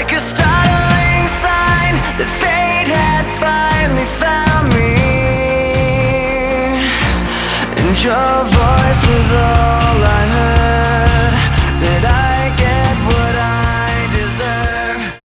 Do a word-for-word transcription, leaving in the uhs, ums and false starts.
like a startling sign that fate had finally found me. And your voice was all I heard.